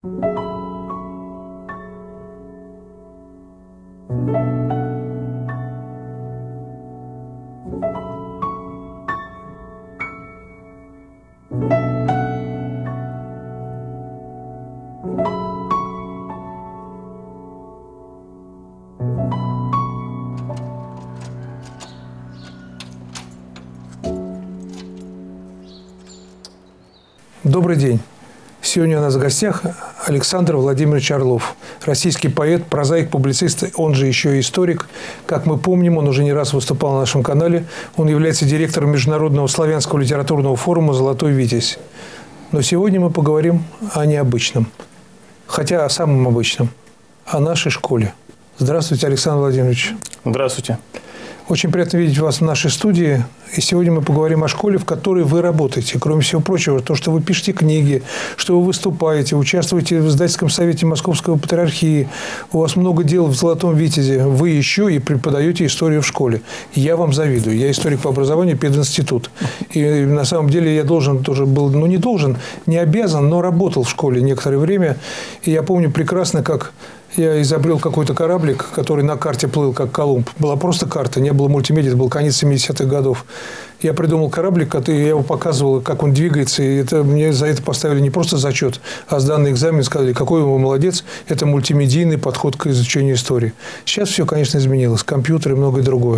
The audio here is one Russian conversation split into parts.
Добрый день. Сегодня у нас в гостях Александр Владимирович Орлов. Российский поэт, прозаик, публицист, он же еще и историк. Как мы помним, он уже не раз выступал на нашем канале. Он является директором Международного славянского литературного форума «Золотой Витязь». Но сегодня мы поговорим о необычном. Хотя о самом обычном. О нашей школе. Здравствуйте, Александр Владимирович. Здравствуйте. Очень приятно видеть вас в нашей студии. И сегодня мы поговорим о школе, в которой вы работаете. Кроме всего прочего, то, что вы пишете книги, что вы выступаете, участвуете в издательском совете Московской патриархии. У вас много дел в «Золотом Витязе». Вы еще и преподаете историю в школе. Я вам завидую. Я историк по образованию, пединститут. И на самом деле я должен тоже был, не должен, не обязан, но работал в школе некоторое время. И я помню прекрасно, как я изобрел какой-то кораблик, который на карте плыл, как Колумб. Была просто карта, не было мультимедиа, это был конец 70-х годов. Я придумал кораблик, я его показывал, как он двигается, и мне за это поставили не просто зачет, а сданный экзамен, сказали, какой вы молодец, это мультимедийный подход к изучению истории. Сейчас все, конечно, изменилось, компьютеры и многое другое.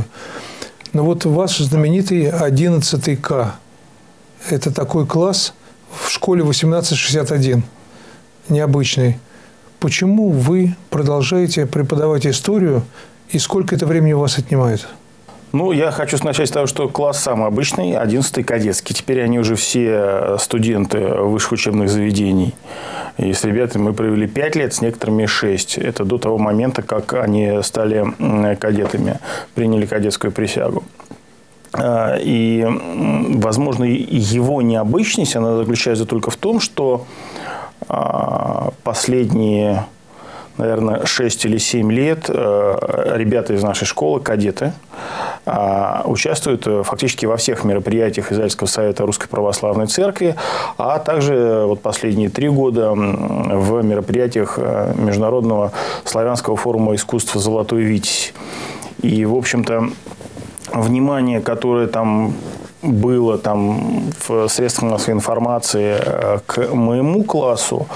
Но вот ваш знаменитый 11 К. Это такой класс в школе 1861, необычный. Почему вы продолжаете преподавать историю, и сколько это времени у вас отнимает? Я хочу начать с того, что класс самый обычный, 11-й кадетский. Теперь они уже все студенты высших учебных заведений. И с ребятами мы провели 5 лет, с некоторыми 6. Это до того момента, как они стали кадетами, приняли кадетскую присягу. И, возможно, его необычность, она заключается только в том, что последние, наверное, 6 или 7 лет ребята из нашей школы, кадеты, участвуют фактически во всех мероприятиях Издательского совета Русской Православной Церкви, а также последние 3 года в мероприятиях Международного славянского форума искусства «Золотой Витязь». И, в общем-то, внимание, которое там было в средствах массовой информации к моему классу,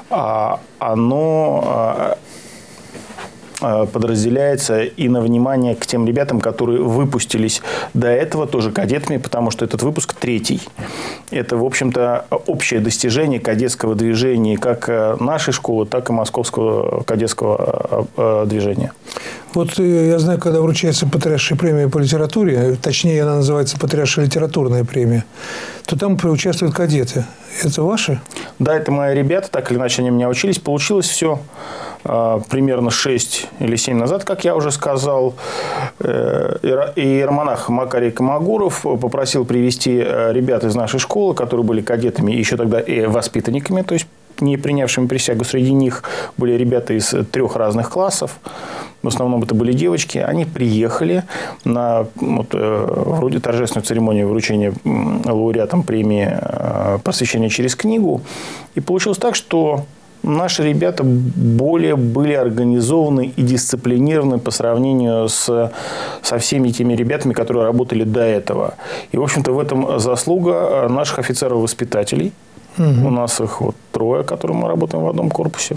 оно подразделяется и на внимание к тем ребятам, которые выпустились до этого тоже кадетами, потому что этот выпуск 3-й. Это, в общем-то, общее достижение кадетского движения как нашей школы, так и московского кадетского движения. Вот я знаю, когда вручается Патриаршая премия по литературе, точнее, она называется Патриаршая литературная премия, то там участвуют кадеты. Это ваши? Да, это мои ребята, так или иначе они у меня учились. Получилось все примерно 6 или 7 назад, как я уже сказал. Иеромонах Макарий Комогуров попросил привести ребят из нашей школы, которые были кадетами, еще тогда и воспитанниками, то есть не принявшими присягу. Среди них были ребята из 3 разных классов. В основном это были девочки. Они приехали на вроде торжественную церемонию вручения лауреатам премии «Просвещение через книгу». И получилось так, что наши ребята более были организованы и дисциплинированы по сравнению со всеми теми ребятами, которые работали до этого. И, в общем-то, в этом заслуга наших офицеров-воспитателей. У нас их 3, которые мы работаем в одном корпусе.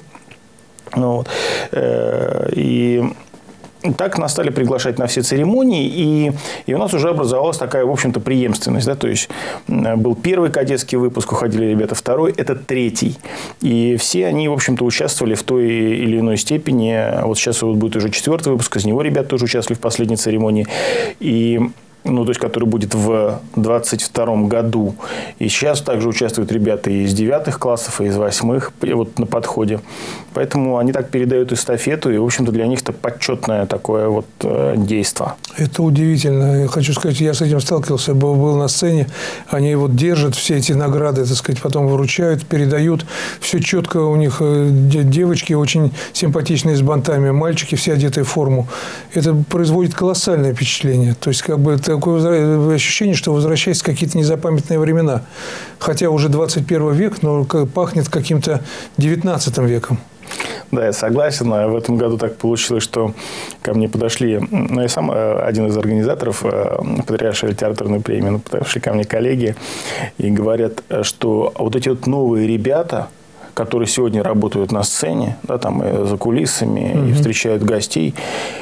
И так нас стали приглашать на все церемонии, и у нас уже образовалась такая, в общем-то, преемственность. Да? То есть, был 1-й кадетский выпуск, уходили ребята, 2-й, это 3-й. И все они, в общем-то, участвовали в той или иной степени. Вот сейчас будет уже 4-й выпуск, из него ребята тоже участвовали в последней церемонии. То есть, который будет в 2022 году. И сейчас также участвуют ребята и из 9 классов, и из 8 на подходе. Поэтому они так передают эстафету, и, в общем-то, для них это почетное такое действо. Это удивительно. Я хочу сказать, я с этим сталкивался, был на сцене. Они вот держат все эти награды, так сказать, потом вручают, передают. Все четко у них. Девочки очень симпатичные с бантами, мальчики все одетые в форму. Это производит колоссальное впечатление. То есть, как бы такое ощущение, что возвращаясь в какие-то незапамятные времена. Хотя уже 21 век, но пахнет каким-то 19 веком. Да, я согласен. В этом году так получилось, что ко мне подошли, я сам один из организаторов Патриаршей литературной премии, подошли ко мне коллеги и говорят, что вот эти вот новые ребята, которые сегодня работают на сцене, да, там и за кулисами, и встречают гостей,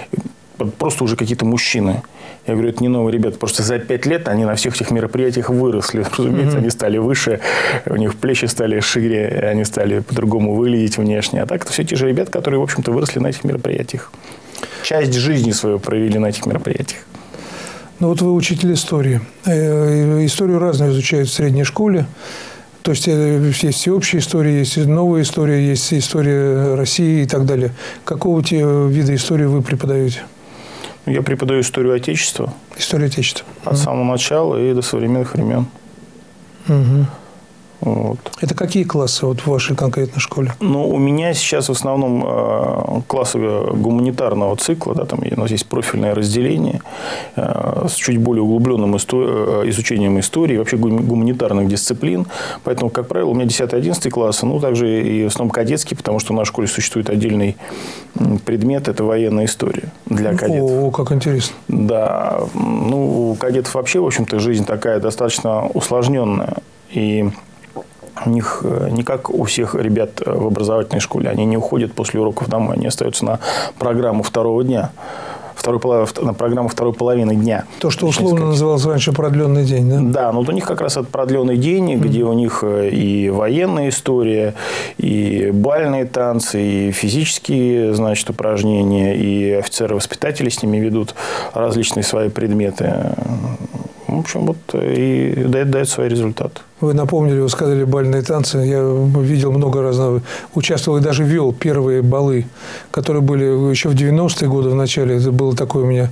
просто уже какие-то мужчины. Я говорю, это не новые ребята, просто за 5 лет они на всех этих мероприятиях выросли. Разумеется, они стали выше, у них плечи стали шире, они стали по-другому выглядеть внешне. А так это все те же ребята, которые, в общем-то, выросли на этих мероприятиях. Часть жизни свою провели на этих мероприятиях. Ну, вот вы учитель истории. Историю разную изучают в средней школе. То есть, есть всеобщая история, есть новая история, есть история России и так далее. Какого вида истории вы преподаете? Я преподаю историю Отечества. Историю Отечества. От самого начала и до современных времен. Угу. Вот. Это какие классы вот в вашей конкретной школе? Ну, у меня сейчас в основном классы гуманитарного цикла. Да, там у нас есть профильное разделение с чуть более углубленным изучением истории, вообще гуманитарных дисциплин. Поэтому, как правило, у меня 10-11 классы, ну, также и в основном кадетский, потому что в нашей школе существует отдельный предмет – это военная история для кадетов. О, как интересно. Да. Ну, у кадетов вообще, в общем-то, жизнь такая достаточно усложненная. И у них не как у всех ребят в образовательной школе. Они не уходят после уроков домой. Они остаются на программу второго дня. На программу второй половины дня. То, что условно называлось раньше продленный день, да? Да, но вот у них как раз этот продленный день, где у них и военная история, и бальные танцы, и физические, значит, упражнения, и офицеры-воспитатели с ними ведут различные свои предметы. В общем, вот и дает свои результаты. Вы напомнили, вы сказали бальные танцы. Я видел много разного. Участвовал и даже вел первые балы, которые были еще в 90-е годы в начале. Это было такое у меня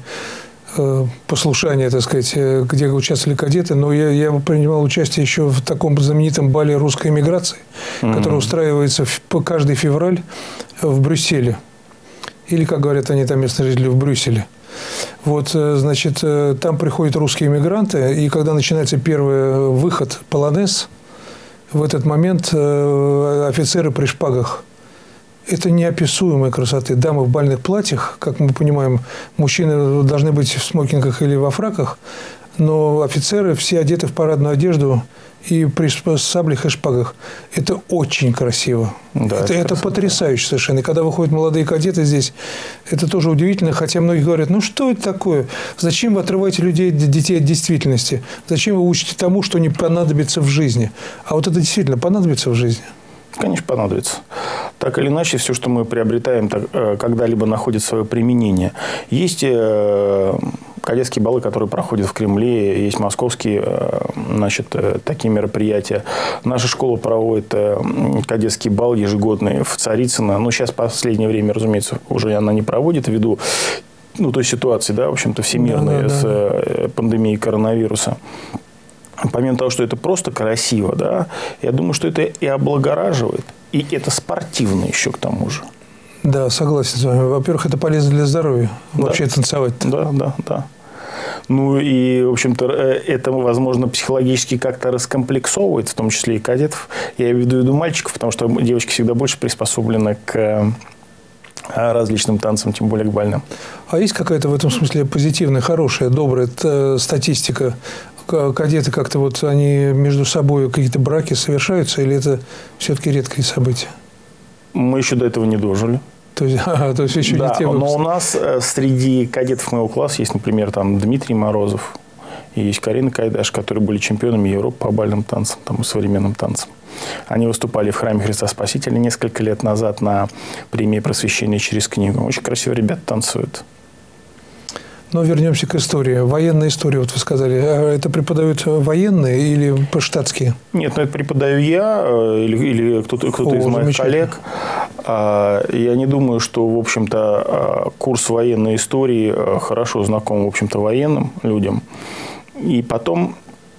послушание, так сказать, где участвовали кадеты. Но я принимал участие еще в таком знаменитом бале русской эмиграции, который устраивается каждый февраль в Брюсселе. Или, как говорят они там, местные жители, в Брюсселе. Вот, значит, там приходят русские эмигранты, и когда начинается первый выход, полонез, в этот момент офицеры при шпагах. Это неописуемой красоты. Дамы в бальных платьях, как мы понимаем, мужчины должны быть в смокингах или во фраках, но офицеры все одеты в парадную одежду и при саблях и шпагах. Это очень красиво. Да, это потрясающе совершенно. И когда выходят молодые кадеты здесь, это тоже удивительно. Хотя многие говорят, ну что это такое? Зачем вы отрываете детей от действительности? Зачем вы учите тому, что не понадобится в жизни? А вот это действительно понадобится в жизни. Конечно, понадобится. Так или иначе, все, что мы приобретаем, когда-либо находит свое применение. Есть кадетские балы, которые проходят в Кремле, есть московские, значит, такие мероприятия. Наша школа проводит кадетский бал ежегодный в Царицыно. Но сейчас в последнее время, разумеется, уже она не проводит ввиду той ситуации, да, в общем-то, всемирной с пандемией коронавируса. Помимо того, что это просто красиво, да, я думаю, что это и облагораживает, и это спортивно еще к тому же. Да, согласен с вами. Во-первых, это полезно для здоровья, вообще танцевать-то. Да. Ну и, в общем-то, это, возможно, психологически как-то раскомплексовывает, в том числе и кадетов. Я имею в виду мальчиков, потому что девочки всегда больше приспособлены к различным танцам, тем более к бальным. А есть какая-то в этом смысле позитивная, хорошая, добрая статистика? Кадеты как-то вот они между собой какие-то браки совершаются, или это все-таки редкие события? Мы еще до этого не дожили. То есть еще да, не те но у нас среди кадетов моего класса есть, например, там Дмитрий Морозов и есть Карина Кайдаш, которые были чемпионами Европы по бальным танцам, там, и современным танцам. Они выступали в храме Христа Спасителя несколько лет назад на премии просвещения через книгу. Очень красиво ребята танцуют. Но вернемся к истории. Военная история, вот вы сказали. А это преподают военные или по-штатски? Нет, это преподаю я или кто-то из моих коллег. Я не думаю, что, в общем-то, курс военной истории хорошо знаком, в общем-то, военным людям. И потом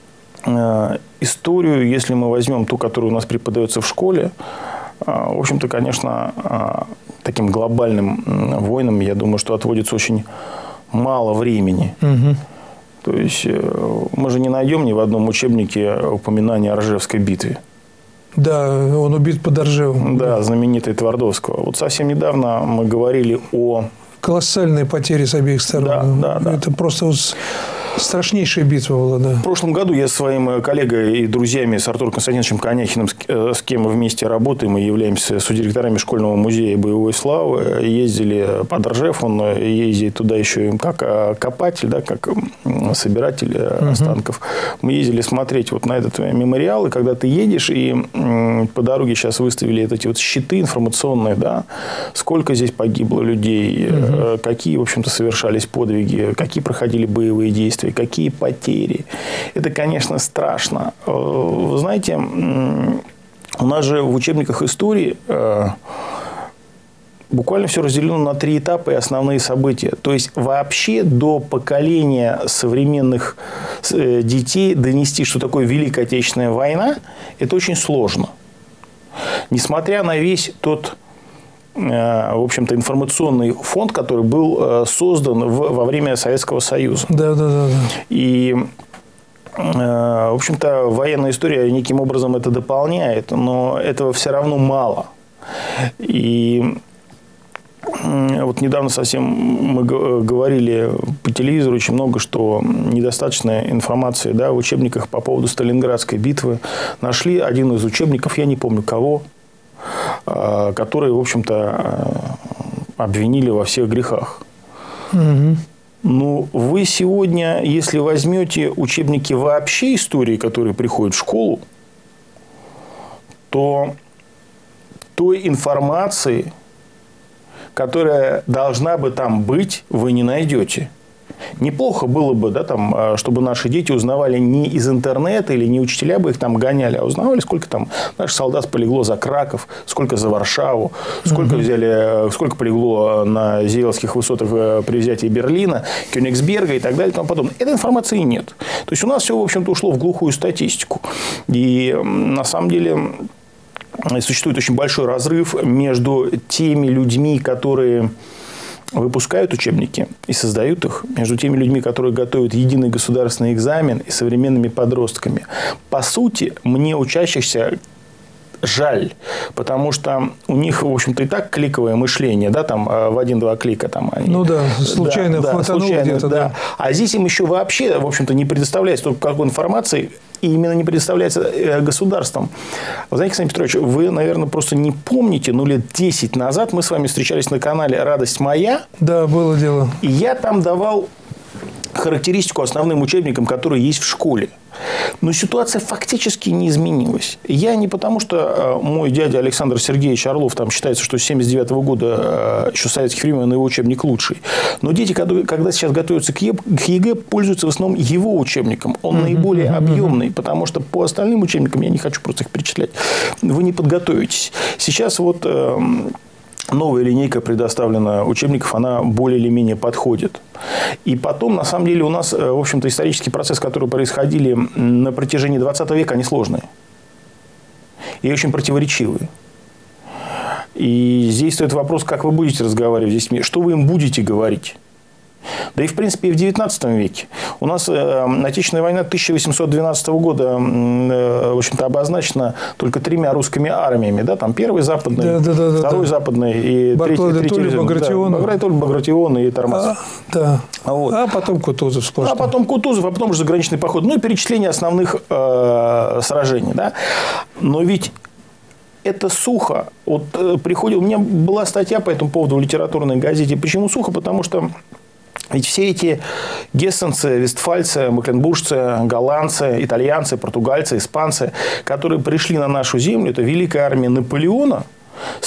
историю, если мы возьмем ту, которая у нас преподается в школе, в общем-то, конечно, таким глобальным войнам, я думаю, что отводится очень мало времени. Угу. То есть мы же не найдем ни в одном учебнике упоминания о Ржевской битве. Да, он убит под Ржевом. Да, знаменитый Твардовского. Вот совсем недавно мы говорили о... Колоссальные потери с обеих сторон. Да. Это просто страшнейшая битва была, да. В прошлом году я с своим коллегой и друзьями, с Артуром Константиновичем Коняхиным, с кем мы вместе работаем и являемся содиректорами школьного музея боевой славы, ездили под Ржев, он ездит туда еще и как копатель, да, как собиратель останков. Мы ездили смотреть вот на этот мемориал, и когда ты едешь, и по дороге сейчас выставили эти вот щиты информационные, да, сколько здесь погибло людей, какие, в общем-то, совершались подвиги, какие проходили боевые действия, какие потери. Это, конечно, страшно. Вы знаете, у нас же в учебниках истории буквально все разделено на 3 этапа и основные события. То есть, вообще до поколения современных детей донести, что такое Великая Отечественная война, это очень сложно. Несмотря на весь тот... в общем-то, информационный фонд, который был создан во время Советского Союза. Да. И, в общем-то, военная история неким образом это дополняет, но этого все равно мало. И вот недавно совсем мы говорили по телевизору очень много, что недостаточно информации, да, в учебниках по поводу Сталинградской битвы. Нашли один из учебников, я не помню кого, которые, в общем-то, обвинили во всех грехах. Угу. Ну, вы сегодня, если возьмете учебники вообще истории, которые приходят в школу, то той информации, которая должна бы там быть, вы не найдете. Неплохо было бы, да, там, чтобы наши дети узнавали не из интернета или не учителя бы их там гоняли, а узнавали, сколько там наших солдат полегло за Краков, сколько за Варшаву, сколько полегло на Зейловских высотах при взятии Берлина, Кёнигсберга и так далее и тому подобное. Этой информации нет. То есть, у нас все, в общем-то, ушло в глухую статистику. И на самом деле существует очень большой разрыв между теми людьми, которые выпускают учебники и создают их, между теми людьми, которые готовят единый государственный экзамен, и современными подростками. По сути, мне учащихся жаль, потому что у них, в общем-то, и так кликовое мышление, да, там в 1-2 клика там они. Ну да, случайно хватанул где-то, да. А здесь им еще вообще, в общем-то, не предоставляется только какой информации, и именно не предоставляется государством. Вы знаете, Александр Петрович, вы, наверное, просто не помните, но лет 10 назад мы с вами встречались на канале «Радость моя». Да, было дело. И я там давал характеристику основным учебникам, которые есть в школе. Но ситуация фактически не изменилась. Я не потому, что мой дядя Александр Сергеевич Орлов, там считается, что с 1979 года, еще советских времен, его учебник лучший. Но дети, когда сейчас готовятся к ЕГЭ, пользуются в основном его учебником. Он наиболее объемный, потому что по остальным учебникам, я не хочу просто их перечислять, вы не подготовитесь. Сейчас вот... новая линейка предоставлена учебников, она более или менее подходит. И потом, на самом деле, у нас, в общем-то, исторический процесс, который происходили на протяжении 20 века, они сложные. И очень противоречивые. И здесь стоит вопрос, как вы будете разговаривать с детьми, что вы им будете говорить. Да и, в принципе, и в XIX веке. У нас Отечественная война 1812 года, в общем-то, обозначена только 3 русскими армиями. Да? Там первый западный, второй западный и третий Багратион и Тормазов. Вот. А потом Кутузов сплошной. А потом уже заграничный поход. Ну и перечисление основных сражений. Да? Но ведь это сухо. Вот у меня была статья по этому поводу в литературной газете. Почему сухо? Потому что ведь все эти гессенцы, вестфальцы, мекленбуржцы, голландцы, итальянцы, португальцы, испанцы, которые пришли на нашу землю, это великая армия Наполеона с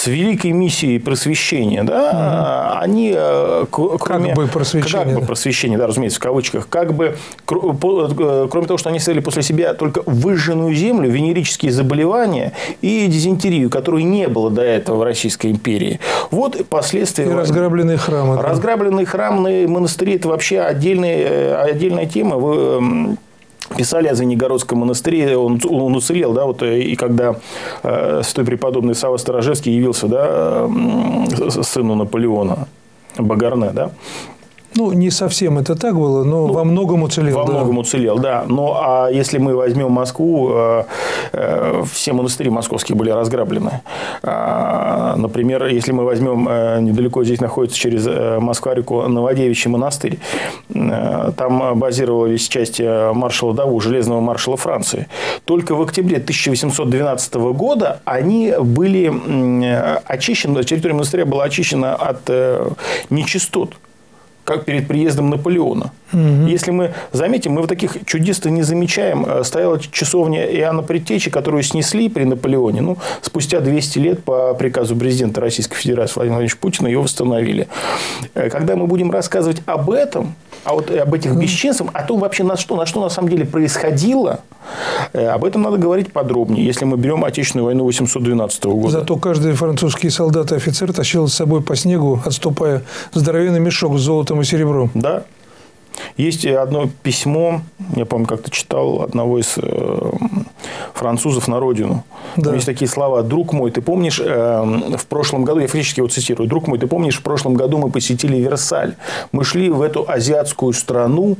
с великой миссией просвещения, да, они, кроме... просвещение, да, разумеется, в кавычках, кроме того, что они оставили после себя только выжженную землю, венерические заболевания и дизентерию, которой не было до этого в Российской империи. Вот последствия... И разграбленные храмы. Разграбленные храмы, монастыри – это вообще отдельная тема. Вы писали о Звенигородском монастыре, он уцелел, да, вот, и когда святой преподобный Савва Сторожевский явился, да, сыну Наполеона, Багарне, да. Ну, не совсем это так было, но во многом уцелел. Во многом уцелел, да. Ну, а если мы возьмем Москву, все монастыри московские были разграблены. Например, если мы возьмем, недалеко здесь находится через Москва-реку Новодевичий монастырь, там базировались части маршала Даву, железного маршала Франции. Только в октябре 1812 года они были очищены, территория монастыря была очищена от нечистот, как перед приездом Наполеона. Угу. Если мы заметим, мы вот таких чудес-то не замечаем. Стояла часовня Иоанна Предтечи, которую снесли при Наполеоне. Ну, спустя 200 лет по приказу президента Российской Федерации Владимира Владимировича Путина ее восстановили. Когда мы будем рассказывать об этом, об этих бесчинствах, о том вообще, на что на самом деле происходило, об этом надо говорить подробнее, если мы берем Отечественную войну 1812 года. Зато каждый французский солдат и офицер тащил с собой по снегу, отступая, здоровенный мешок с золотом и серебром. Да. Есть одно письмо, я помню, как-то читал, одного из французов на родину. Да. Там есть такие слова: «Друг мой, ты помнишь, в прошлом году», я фактически его цитирую, «Друг мой, ты помнишь, в прошлом году мы посетили Версаль. Мы шли в эту азиатскую страну,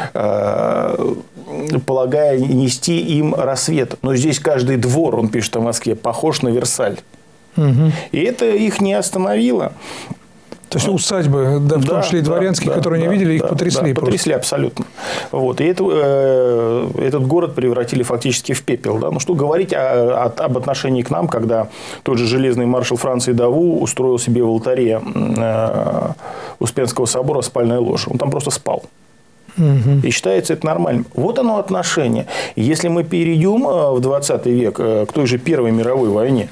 полагая нести им рассвет. Но здесь каждый двор, он пишет о Москве, похож на Версаль». Угу. И это их не остановило. То есть усадьбы, да, в том числе и дворянские, которые не видели, их потрясли. Да, потрясли абсолютно. Вот. И этот город превратили фактически в пепел. Да? Ну, что говорить об отношении к нам, когда тот же железный маршал Франции Даву устроил себе в алтаре Успенского собора спальное ложе. Он там просто спал. Угу. И считается это нормальным. Вот оно отношение. Если мы перейдем в 20 век к той же Первой мировой войне,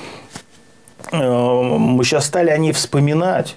мы сейчас стали о ней вспоминать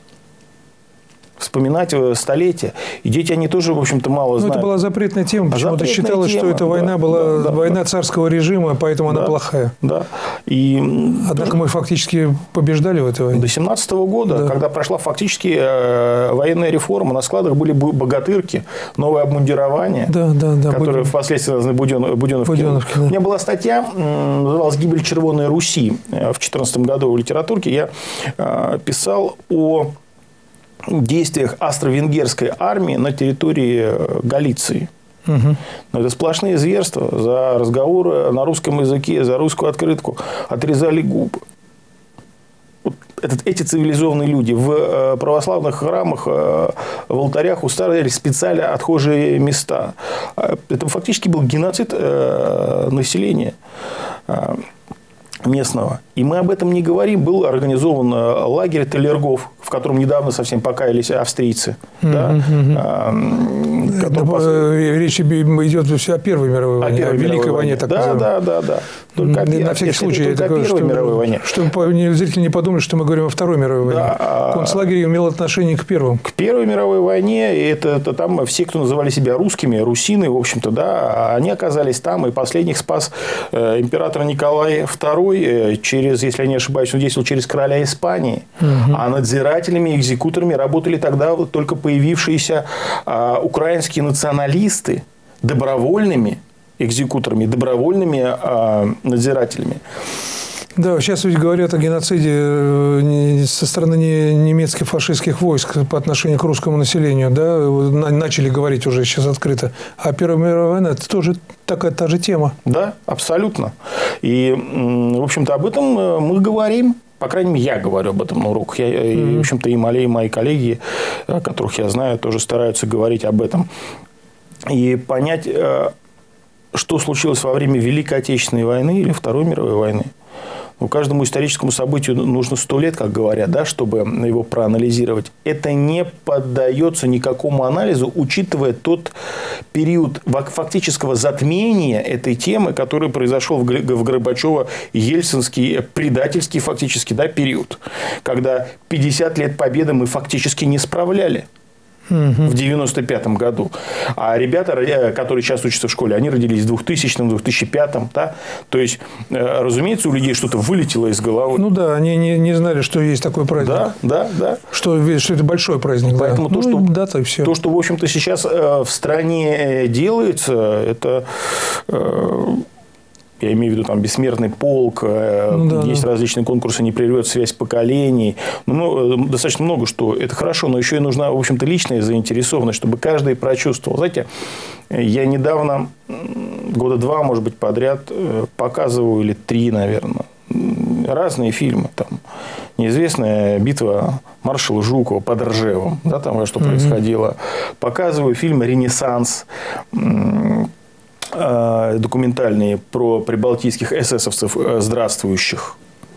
столетия. И дети, они тоже, в общем-то, мало знают. Это была запретная тема. Почему-то считалось, что эта война была война царского режима, поэтому она плохая. Да. Однако мы фактически побеждали в этой войне. До 17 года, когда прошла фактически военная реформа, на складах были богатырки, новое обмундирование, которое впоследствии названы Буденовки. Да. У меня была статья, называлась «Гибель Червоной Руси». В 2014 году в литературке я писал о действиях австро-венгерской армии на территории Галиции. Угу. Но это сплошные зверства. За разговоры на русском языке, за русскую открытку отрезали губы. Вот эти цивилизованные люди в православных храмах, в алтарях устраивали специально отхожие места. Это фактически был геноцид населения местного. И мы об этом не говорим. Был организован лагерь талергов, в котором недавно совсем покаялись австрийцы. Да? Речь идет о Первой мировой войне, о Великой войне. Да. Только на всякий случай. Это только о Первой мировой войне. Чтобы зрители не подумали, что мы говорим о Второй мировой войне. Концлагерь имел отношение к Первой. К Первой мировой войне. Это там все, кто называли себя русскими, русины, в общем-то, да, они оказались там. И последних спас император Николай II через, если я не ошибаюсь, он действовал через короля Испании. Угу. А надзирателями и экзекуторами работали тогда вот только появившиеся украинские националисты добровольными экзекуторами, добровольными надзирателями. Да, сейчас ведь говорят о геноциде со стороны немецких фашистских войск по отношению к русскому населению. Да? Начали говорить уже сейчас открыто. А Первая мировая война – это тоже та же тема. Да, абсолютно. И, в общем-то, об этом мы говорим. По крайней мере, я говорю об этом на уроках. И, в общем-то, и мои коллеги, которых я знаю, тоже стараются говорить об этом. И понять, что случилось во время Великой Отечественной войны или Второй мировой войны. Каждому историческому событию нужно 100 лет, как говорят, да, чтобы его проанализировать. Это не поддается никакому анализу, учитывая тот период фактического затмения этой темы, который произошел в Горбачево-Ельцинский предательский фактически, да, период, когда 50 лет победы мы фактически не справляли. В 95-м году. А ребята, которые сейчас учатся в школе, они родились в 2000-м, 2005-м. Да? То есть, разумеется, у людей что-то вылетело из головы. Ну да, они не знали, что есть такой праздник. Да. Что это большой праздник. Поэтому да. то, что, в общем-то, сейчас в стране делается, это... Я имею в виду там «Бессмертный полк», есть различные конкурсы «Не прервет связь поколений». Достаточно много, что это хорошо, но еще и нужна, в общем-то, личная заинтересованность, чтобы каждый прочувствовал. Знаете, я недавно, года 2, может быть, подряд показываю, или 3, наверное, разные фильмы. Там «Неизвестная битва маршала Жукова под Ржевом», да, там что происходило. Показываю фильм «Ренессанс», документальные про прибалтийских эсэсовцев здравствующих.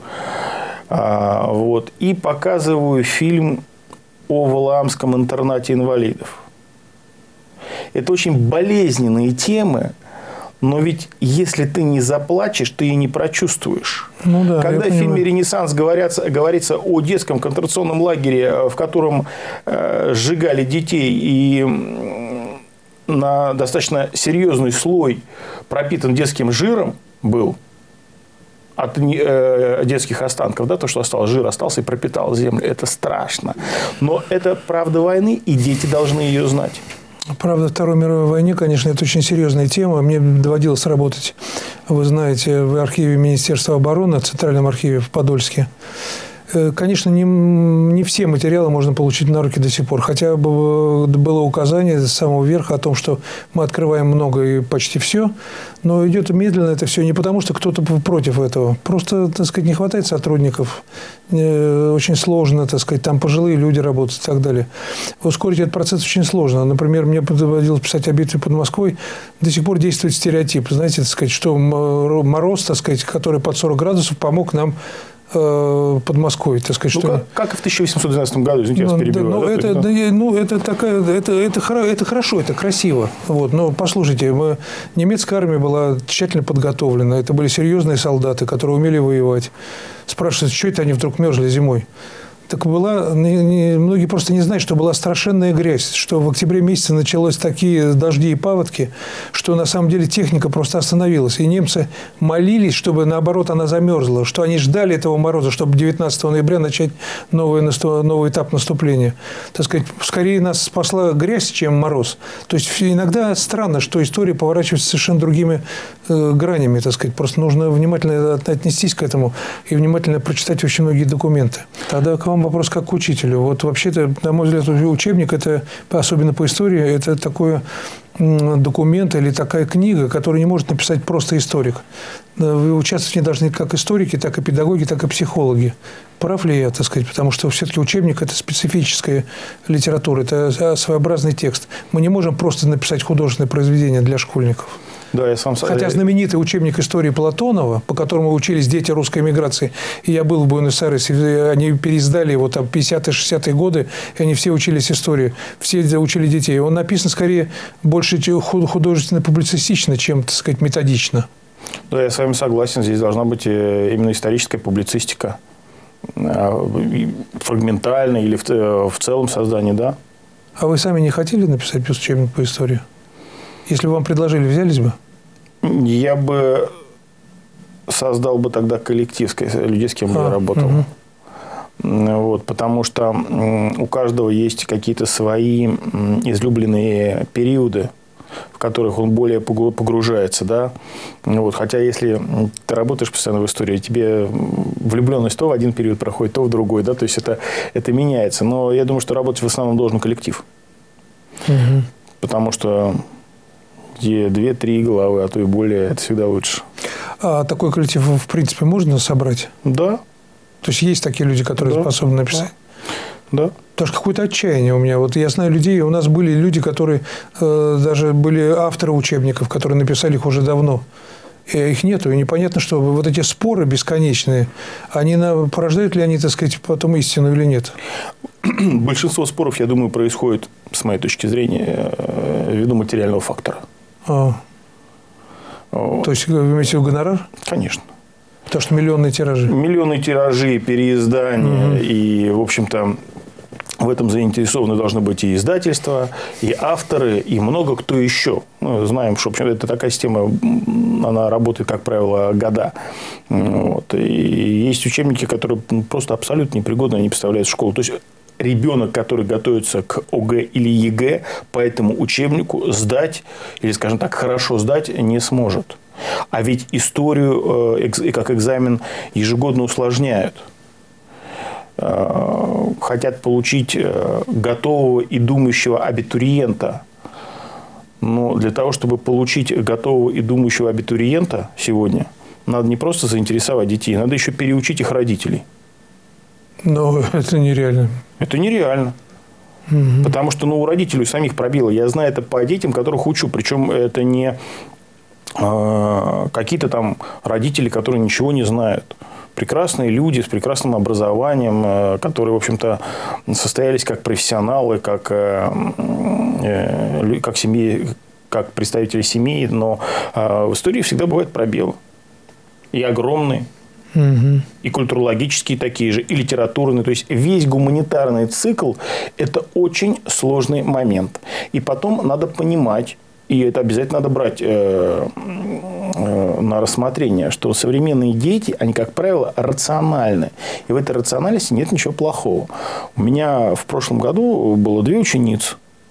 И показываю фильм о Валаамском интернате инвалидов. Это очень болезненные темы, но ведь если ты не заплачешь, ты и не прочувствуешь. Когда в фильме «Ренессанс» говорится о детском концентрационном лагере, в котором сжигали детей и на достаточно серьезный слой пропитан детским жиром был от детских останков, да, то, что осталось, жир остался и пропитал землю. Это страшно. Но это правда войны, и дети должны ее знать. Правда Второй мировой войны, конечно, это очень серьезная тема. Мне доводилось работать, вы знаете, в архиве Министерства обороны, в Центральном архиве в Подольске. Конечно, не все материалы можно получить на руки до сих пор. Хотя было указание с самого верха о том, что мы открываем много и почти все. Но идет медленно это все не потому, что кто-то против этого. Просто, так сказать, не хватает сотрудников. Очень сложно, так сказать, там пожилые люди работают и так далее. Ускорить этот процесс очень сложно. Например, мне доводилось писать о битве под Москвой. До сих пор действует стереотип. Знаете, так сказать, что мороз, так сказать, который под 40 градусов, помог нам под Москвой, так сказать, что... Как и в 1812 году, извините, я вас перебиваю. Это хорошо, это красиво. Но послушайте, немецкая армия была тщательно подготовлена. Это были серьезные солдаты, которые умели воевать. Спрашивают, что это они вдруг мерзли зимой? Так многие просто не знают, что была страшенная грязь, что в октябре месяце началось такие дожди и паводки, что на самом деле техника просто остановилась. И немцы молились, чтобы наоборот она замерзла, что они ждали этого мороза, чтобы 19 ноября начать новый этап наступления. Так сказать, скорее нас спасла грязь, чем мороз. То есть иногда странно, что история поворачивается совершенно другими гранями, так сказать. Просто нужно внимательно отнестись к этому и внимательно прочитать очень многие документы. Тогда к вам вопрос как к учителю. Вообще-то, на мой взгляд, учебник, это, особенно по истории, это такой документ или такая книга, которую не может написать просто историк. Вы участвовать в ней должны как историки, так и педагоги, так и психологи. Прав ли я, так сказать? Потому что все-таки учебник – это специфическая литература, это своеобразный текст. Мы не можем просто написать художественное произведение для школьников. Да, я сам... Хотя знаменитый учебник истории Платонова, по которому учились дети русской эмиграции, и я был в Буэнос-Айресе, они переиздали его там 50-е, 60-е годы, и они все учились истории, все учили детей. Он написан скорее больше художественно-публицистично, чем, так сказать, методично. Да, я с вами согласен. Здесь должна быть именно историческая публицистика. Фрагментальная или в целом создание, да. А вы сами не хотели написать учебник по истории? Если бы вам предложили, взялись бы? Я бы создал бы тогда коллектив людей, с кем бы я работал. Потому что у каждого есть какие-то свои излюбленные периоды, в которых он более погружается. Да? Хотя если ты работаешь постоянно в истории, тебе влюбленность то в один период проходит, то в другой. Да? То есть это меняется. Но я думаю, что работать в основном должен коллектив. Потому что где 2-3 головы, а то и более, это всегда лучше. А такой коллектив, в принципе, можно собрать? Да. То есть есть такие люди, которые способны написать? Да. Потому что какое-то отчаяние у меня. Я знаю людей, у нас были люди, которые даже были авторы учебников, которые написали их уже давно. их нету. И непонятно, что вот эти споры бесконечные, порождают ли они, так сказать, потом истину или нет? Большинство споров, я думаю, происходит, с моей точки зрения, ввиду материального фактора. То есть, вы имеете в виду гонорар? Конечно. Потому что миллионные тиражи. Миллионные тиражи, переиздания. И, в общем-то, в этом заинтересованы должны быть и издательства, и авторы, и много кто еще. Мы знаем, что это такая система, она работает, как правило, года. Вот. И есть учебники, которые просто абсолютно непригодны, они представляют школу. То есть, ребенок, который готовится к ОГЭ или ЕГЭ, по этому учебнику сдать, или, скажем так, хорошо сдать не сможет. А ведь историю как экзамен ежегодно усложняют. Хотят получить готового и думающего абитуриента. Но для того, чтобы получить готового и думающего абитуриента сегодня, надо не просто заинтересовать детей, надо еще переучить их родителей. Но это нереально. Это нереально. Потому что у родителей самих пробило. Я знаю это по детям, которых учу. Причем это не какие-то там родители, которые ничего не знают. Прекрасные люди с прекрасным образованием, которые, в общем-то, состоялись как профессионалы, как семьи, как представители семей. Но в истории всегда бывают пробелы. И огромные. И культурологические такие же, и литературные. То есть, весь гуманитарный цикл – это очень сложный момент. И потом надо понимать, и это обязательно надо брать на рассмотрение, что современные дети, они, как правило, рациональны. И в этой рациональности нет ничего плохого. У меня в прошлом году было 2 ученицы.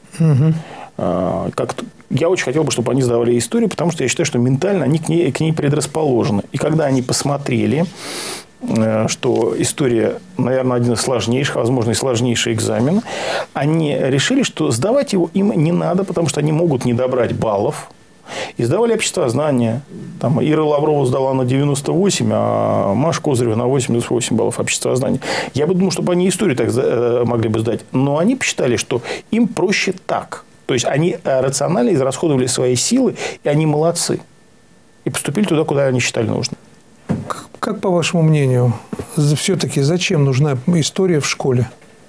Я очень хотел бы, чтобы они сдавали историю, потому что я считаю, что ментально они к ней предрасположены. И когда они посмотрели, что история, наверное, один из сложнейших, возможно, и сложнейший экзамен, они решили, что сдавать его им не надо, потому что они могут не добрать баллов. И сдавали обществознание. Там Ира Лаврова сдала на 98, а Маша Козырева на 88 баллов обществознания. Я бы думал, чтобы они историю так могли бы сдать. Но они посчитали, что им проще так. То есть, они рационально израсходовали свои силы, и они молодцы. И поступили туда, куда они считали нужным. Как по вашему мнению, все-таки зачем нужна история в школе?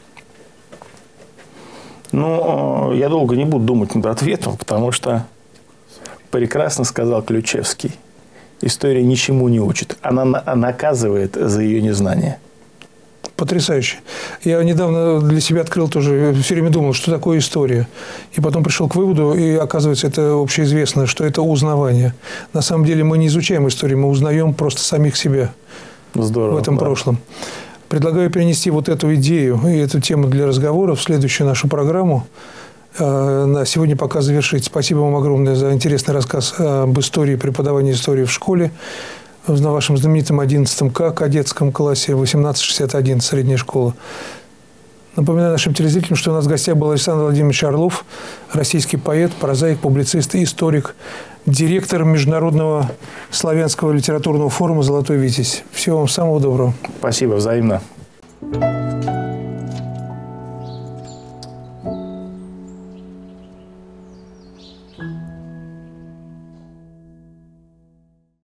Я долго не буду думать над ответом, потому что прекрасно сказал Ключевский. История ничему не учит. Она наказывает за ее незнание. Потрясающе. Я недавно для себя открыл тоже, все время думал, что такое история. И потом пришел к выводу, и оказывается, это общеизвестно, что это узнавание. На самом деле мы не изучаем историю, мы узнаем просто самих себя. Здорово, в этом прошлом. Предлагаю перенести вот эту идею и эту тему для разговора в следующую нашу программу. На сегодня пока завершить. Спасибо вам огромное за интересный рассказ об истории, преподавании истории в школе. На вашем знаменитом 11 К кадетском классе, 1861, средняя школа. Напоминаю нашим телезрителям, что у нас в гостях был Александр Владимирович Орлов, российский поэт, прозаик, публицист и историк, директор Международного славянского литературного форума «Золотой Витязь». Всего вам самого доброго. Спасибо, взаимно.